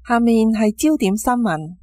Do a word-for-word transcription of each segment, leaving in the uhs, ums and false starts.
下面係焦點新聞。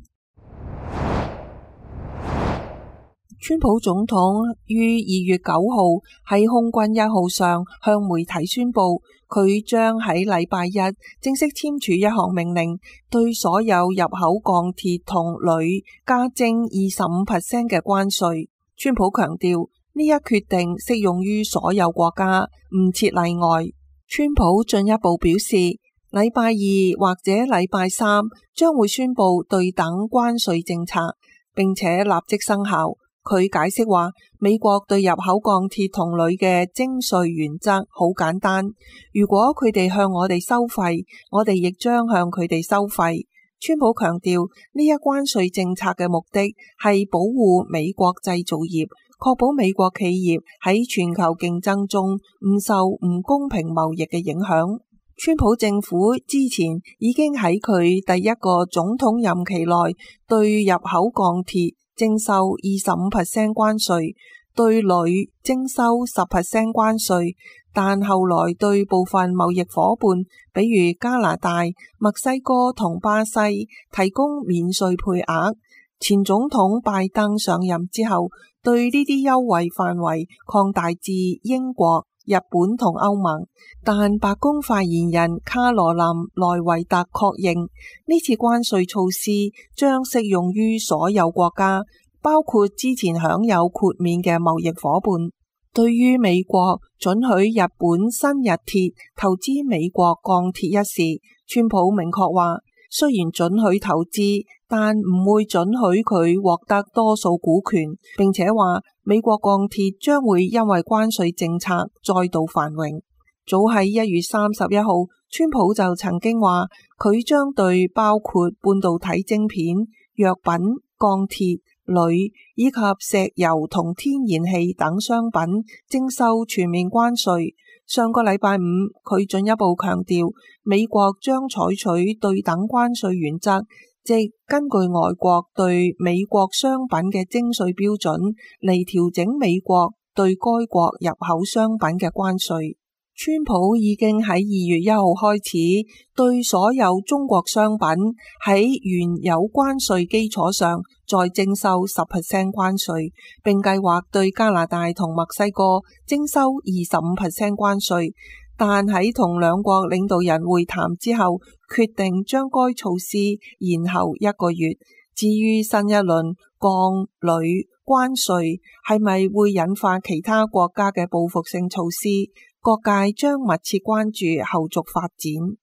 川普總統於二月九號喺空軍一號上向媒體宣布，佢將喺禮拜一正式簽署一項命令，對所有入口鋼鐵同鋁加徵二十五 percent 嘅關稅。川普強調，呢一決定適用於所有國家，唔設例外。川普進一步表示，禮拜二或者禮拜三將會宣布對等關稅政策，並且立即生效。佢解釋話，美國對入口鋼鐵同鋁嘅徵稅原則好簡單，如果佢哋向我哋收費，我哋亦將向佢哋收費。川普強調，呢一關稅政策嘅目的係保護美國製造業，確保美國企業喺全球競爭中唔受唔公平貿易嘅影響。川普政府之前已經喺佢第一個總統任期內對入口鋼鐵徵收二十五 percent 關稅，對鋁徵收十 percent 關稅，但後來對部分貿易夥伴，比如加拿大、墨西哥同巴西提供免稅配額。前總統拜登上任之後，對呢啲優惠範圍擴大至英國、日本同歐盟，但白宮發言人卡羅琳萊維特確認，呢次關稅措施將適用於所有國家，包括之前享有豁免嘅貿易夥伴。對於美國准許日本新日鐵投資美國鋼鐵一事，川普明確話，雖然准許投資，但唔會准許佢獲得多數股權，並且話美國鋼鐵將會因為關稅政策再度繁榮。早喺一月三十一號，川普就曾經話，佢將對包括半導體晶片、藥品、鋼鐵、鋁以及石油同天然氣等商品徵收全面關稅。上個禮拜五，佢進一步強調，美國將採取對等關稅原則，即根據外國對美國商品嘅徵稅標準嚟調整美國對該國入口商品嘅關稅。川普已經喺二月一號開始對所有中國商品喺原有關稅基礎上再徵收十 percent 關稅，並計劃對加拿大同墨西哥徵收二十五 percent 關稅，但喺同兩國領導人會談之後，決定將該措施延後一個月。至於新一輪鋼鋁關稅係咪會引發其他國家嘅報復性措施，各界將密切關注後續發展。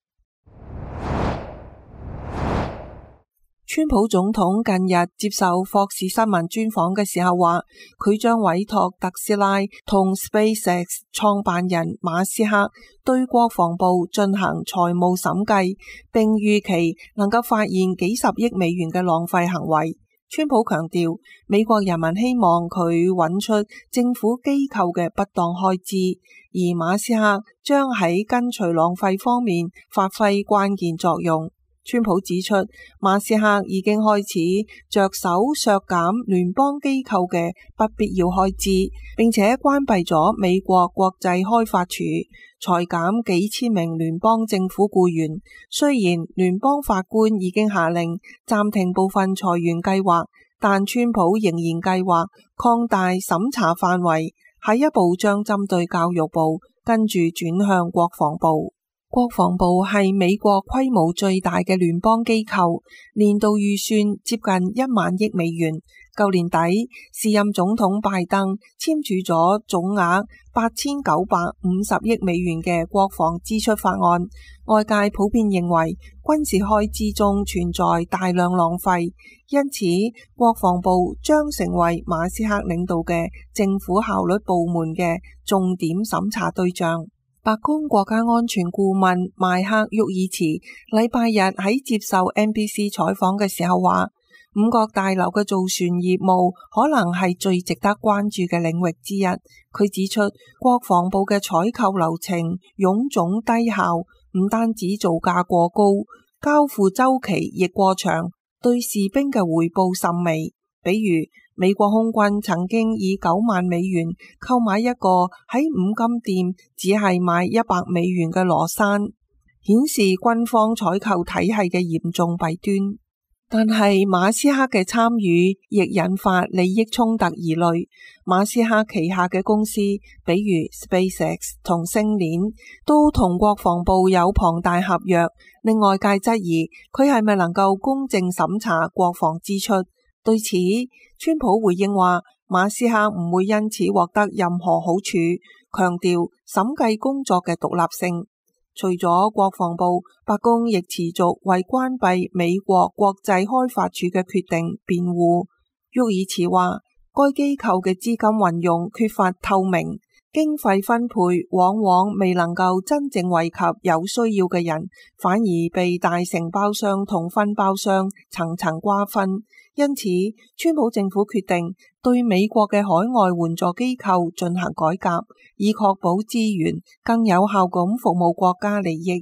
川普總統近日接受霍士新聞專訪嘅時候話，佢將委託特斯拉同 SpaceX 創辦人馬斯克對國防部進行財務審計，並預期能夠發現幾十億美元嘅浪費行為。川普強調，美國人民希望佢揾出政府機構嘅不當開支，而馬斯克將喺根除浪費方面發揮關鍵作用。川普指出，馬斯克已經開始着手削減聯邦機構嘅不必要開支，並且關閉咗美國國際開發署，裁減幾千名聯邦政府僱員。雖然聯邦法官已經下令暫停部分裁員計劃，但川普仍然計劃擴大審查範圍，下一步將針對教育部，跟住轉向國防部。國防部係美國規模最大嘅聯邦機構，年度預算接近一萬億美元。舊年底，時任總統拜登簽署咗總額八千九百五十億美元嘅國防支出法案。外界普遍認為軍事開支中存在大量浪費，因此國防部將成為馬斯克領導嘅政府效率部門嘅重點審查對象。白宮國家安全顧問邁克沃爾茨禮拜日喺接受 N B C 採訪嘅時候話，五角大樓嘅造船業務可能係最值得關注嘅領域之一。佢指出，國防部嘅採購流程臃腫低效，唔單止造價過高，交付週期亦過長，對士兵嘅回報甚微。比如美國空軍曾經以九萬美元購買一個喺五金店只係賣一百美元嘅羅山， 顯示軍方採購體系嘅嚴重弊端。但係馬斯克嘅參與亦引發利益衝突疑慮。馬斯克旗下嘅公司，比如 SpaceX 同星鏈，都同國防部有龐大合約，令外界質疑佢係咪能夠公正審查國防支出。對此，川普回應話，馬斯克唔會因此獲得任何好處，強調審計工作嘅獨立性。除咗國防部，白宮亦持續為關閉美國國際開發署嘅決定辯護。沃爾茨話，該機構嘅資金運用缺乏透明，經費分配往往未能夠真正惠及有需要嘅人，反而被大承包商同分包商層層瓜分。因此，川普政府決定對美國嘅海外援助機構進行改革，以確保資源更有效咁服務國家利益。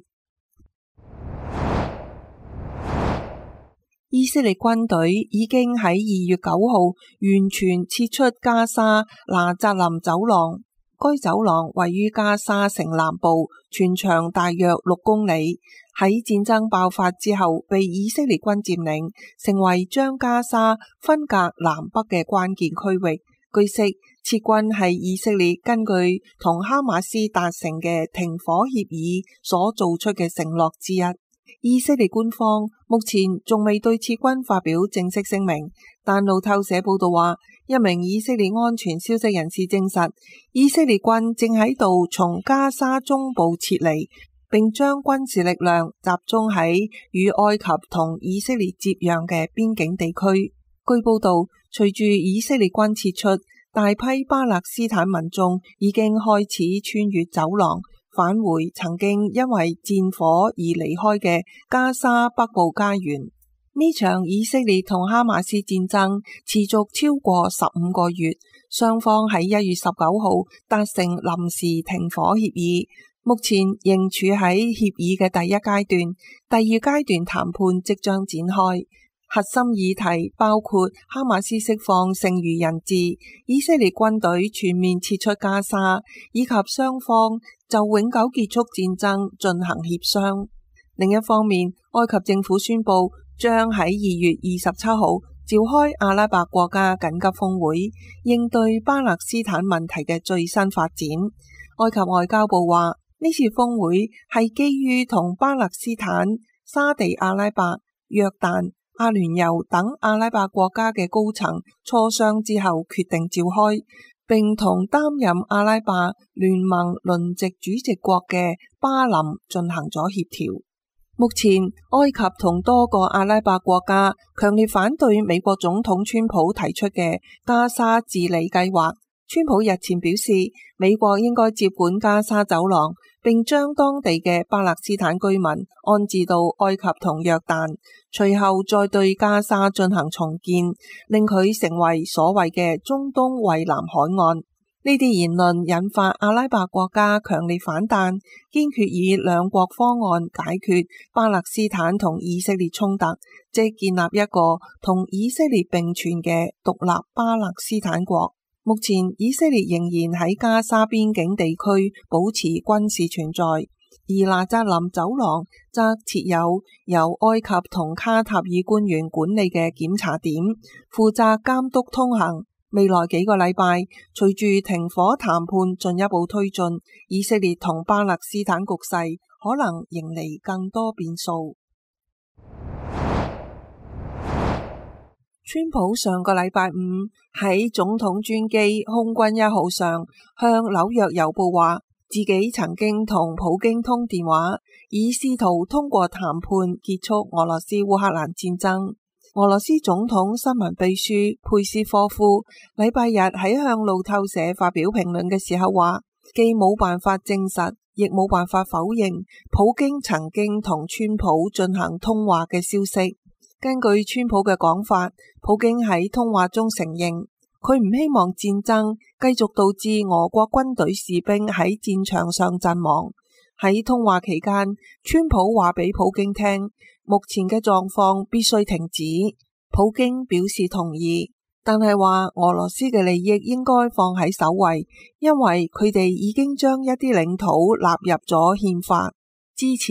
以色列軍隊已經喺二月九號完全撤出加沙拿扎林走廊。該走廊位於加沙城南部，全長大約六公里。喺戰爭爆發之後，被以色列軍佔領，成為將加沙分隔南北嘅關鍵區域。據悉，撤軍係以色列根據同哈馬斯達成嘅停火協議所做出嘅承諾之一。以色列官方目前仲未對撤軍發表正式聲明，但路透社報道話，一名以色列安全消息人士證實，以色列軍正喺度從加沙中部撤離，並將軍事力量集中喺與埃及同以色列接壤嘅邊境地區。據報道，隨住以色列軍撤出，大批巴勒斯坦民眾已經開始穿越走廊，返回曾經因為戰火而離開嘅加沙北部家園。呢場以色列同哈馬斯戰爭持續超過十五個月，雙方喺一月十九號達成臨時停火協議，目前仍處喺協議嘅第一階段，第二階段談判即將展開。核心議題包括哈馬斯釋放剩餘人質、以色列軍隊全面撤出加沙，以及雙方就永久結束戰爭進行協商。另一方面，埃及政府宣布將喺二月二十七號召開阿拉伯國家緊急峰會，應對巴勒斯坦問題嘅最新發展。埃及外交部話，呢次峰會係基於同巴勒斯坦、沙地阿拉伯、約旦、阿聯酋等阿拉伯國家嘅高層磋商之後決定召開，並同擔任阿拉伯聯盟輪值主席國嘅巴林進行咗協調。目前，埃及同多個阿拉伯國家強烈反對美國總統川普提出嘅加沙治理計劃。川普日前表示，美國應該接管加沙走廊，並將當地嘅巴勒斯坦居民安置到埃及同約旦，隨後再對加沙進行重建，令佢成為所謂嘅中東蔚藍海岸。呢啲言論引發阿拉伯國家強烈反彈，堅決以兩國方案解決巴勒斯坦同以色列衝突，即建立一個同以色列並存嘅獨立巴勒斯坦國。目前以色列仍然喺加沙邊境地區保持軍事存在，而拿扎林走廊則設有由埃及同卡塔爾官員管理嘅檢查點，負責監督通行。未來幾個禮拜，隨住停火談判進一步推進，以色列同巴勒斯坦局勢可能迎嚟更多變數。川普上個禮拜五喺總統專機空軍一號上向紐約郵報話，自己曾經同普京通電話，以試圖通過談判結束俄羅斯烏克蘭戰爭。俄羅斯總統新聞秘書佩斯科夫禮拜日喺向路透社發表評論嘅時候話，既冇辦法證實，亦冇辦法否認普京曾經同川普進行通話嘅消息。根據川普嘅講法，普京喺通話中承認，佢唔希望戰爭繼續導致俄國軍隊士兵喺戰場上陣亡。喺通話期間，川普話俾普京聽，目前嘅狀況必須停止。普京表示同意，但係話俄羅斯嘅利益應該放喺首位，因為佢哋已經將一啲領土納入咗憲法。之前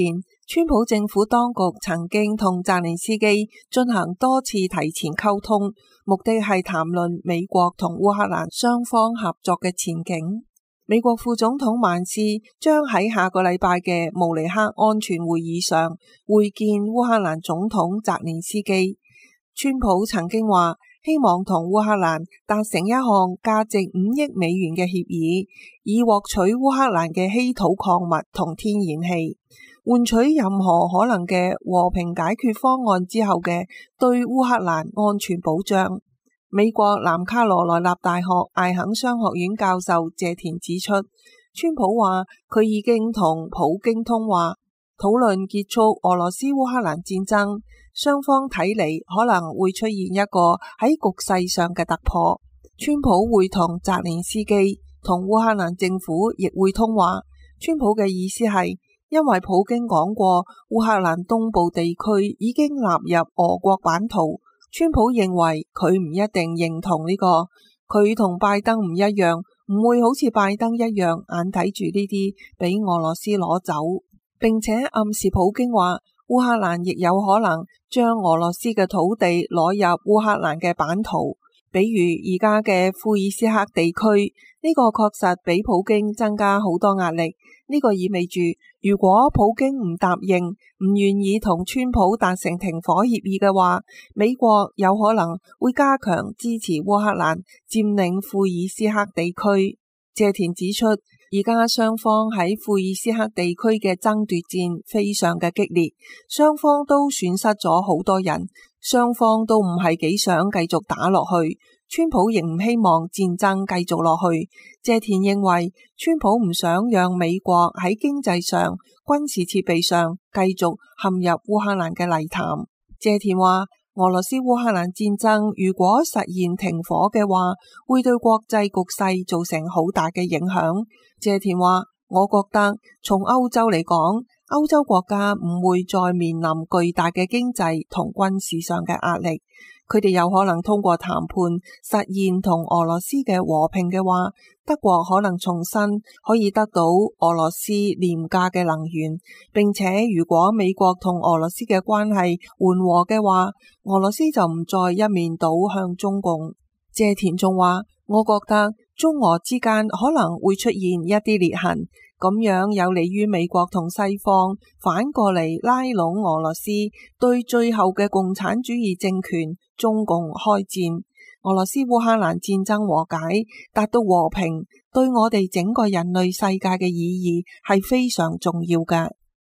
川普政府當局曾經同澤連斯基進行多次提前溝通，目的係談論美國同烏克蘭雙方合作嘅前景。美國副總統曼斯將喺下個禮拜嘅慕尼黑安全會議上會見烏克蘭總統澤連斯基。川普曾經話希望同烏克蘭達成一項價值五億美元嘅協議，以獲取烏克蘭嘅稀土礦物同天然氣，換取任何可能嘅和平解決方案之後嘅對烏克蘭安全保障。美國南卡羅來納大學艾肯商學院教授謝田指出，川普話佢已經同普京通話，討論結束俄羅斯烏克蘭戰爭，雙方睇嚟可能會出現一個喺局勢上嘅突破。川普會同澤連斯基同烏克蘭政府亦會通話。川普嘅意思係，因為普京講過烏克蘭東部地區已經納入俄國版圖。川普認為佢唔一定認同呢個，佢同拜登唔一樣，唔會好似拜登一樣眼睇住呢啲俾俄羅斯攞走，並且暗示普京話烏克蘭亦有可能將俄羅斯嘅土地攞入烏克蘭嘅版圖，比如而家嘅庫爾斯克地區，呢個確實俾普京增加好多壓力。呢個意味住，如果普京唔答應，唔願意同川普達成停火協議嘅話，美國有可能會加強支持烏克蘭佔領庫爾斯克地區。謝田指出，而家雙方喺庫爾斯克地區嘅爭奪戰非常嘅激烈，雙方都損失咗好多人，雙方都唔係幾想繼續打落去。川普亦唔希望戰爭繼續落去。謝田認為，川普唔想讓美國喺經濟上、軍事設備上繼續陷入烏克蘭嘅泥潭。謝田話，俄羅斯烏克蘭戰爭如果實現停火嘅話，會對國際局勢造成好大嘅影響。謝田話，我覺得從歐洲嚟講，歐洲國家唔會再面臨巨大嘅經濟同軍事上嘅壓力。佢哋有可能通過談判實現同俄羅斯嘅和平嘅話，德國可能重新可以得到俄羅斯廉價嘅能源，並且如果美國同俄羅斯嘅關係緩和嘅話，俄羅斯就唔再一面倒向中共。謝田仲話，我覺得中俄之間可能會出現一啲裂痕，咁樣有利於美國同西方反過嚟拉攏俄羅斯，對最後嘅共產主義政權中共開戰。俄羅斯烏克蘭戰爭和解，達到和平，對我哋整個人類世界嘅意義係非常重要嘅。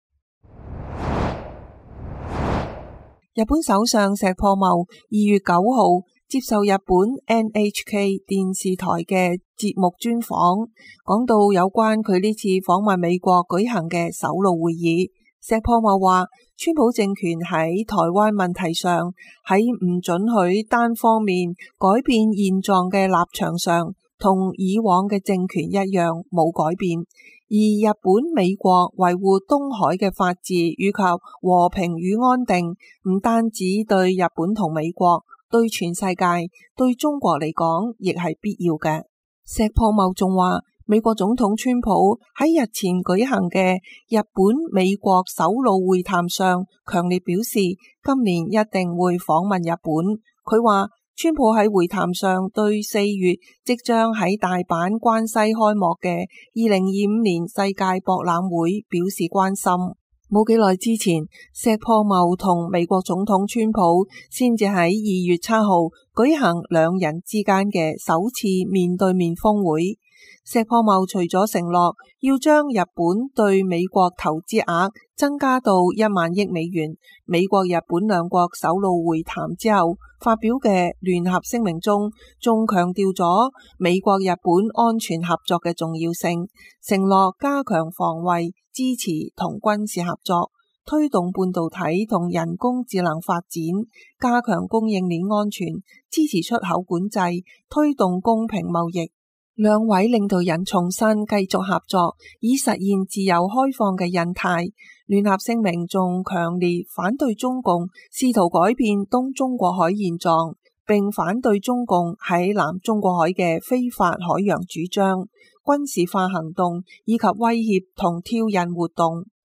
日本首相石破茂二月九號接受日本 N H K 電視台嘅節目專訪，講到有關佢呢次訪問美國舉行嘅首腦會議。石破茂話，川普政權喺台灣問題上，喺唔准許單方面改變現狀嘅立場上，同以往嘅政權一樣冇改變。而日本、美國維護東海嘅法治以及和平與安定，唔單止對日本同美國，對全世界，對中國嚟講，亦係必要嘅。石破茂仲話，美國總統川普喺日前舉行嘅日本美國首腦會談上，強烈表示今年一定會訪問日本。佢話，川普喺會談上對四月即將喺大阪關西開幕嘅二零二五年世界博覽會表示關心。冇幾耐之前，石破茂同美國總統川普先至喺二月七號舉行兩人之間嘅首次面對面峰會。石破茂除咗承諾要將日本對美國投資額增加到一萬億美元，美國日本兩國首腦會談之後發表嘅聯合聲明中，仲強調咗美國日本安全合作嘅重要性，承諾加強防衛、支持同軍事合作，推動半導體同人工智能發展，加強供應鏈安全，支持出口管制，推動公平貿易。兩位領導人重申繼續合作，以實現自由開放嘅印太。聯合聲明仲強烈反對中共試圖改變東中國海現狀，並反對中共喺南中國海嘅非法海洋主張、軍事化行動以及威脅同挑釁活動。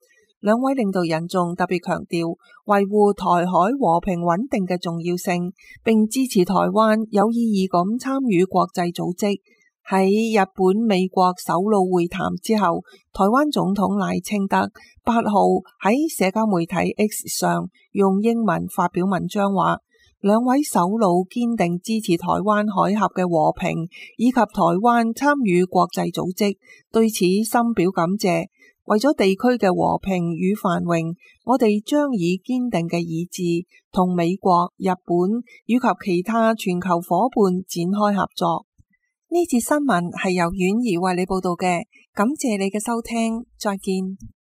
兩位領導人仲特別強調維護台海和平穩定嘅重要性，並支持台灣有意義咁參與國際組織。喺日本美國首腦會談之後，台灣總統賴清德八號喺社交媒體 X 上用英文發表文章話，兩位首腦堅定支持台灣海峽嘅和平以及台灣參與國際組織，對此深表感謝。為咗地區嘅和平與繁榮，我哋將以堅定嘅意志同美國、日本以及其他全球夥伴展開合作。呢節新聞係由婉兒為你報道嘅，感謝你嘅收聽，再見。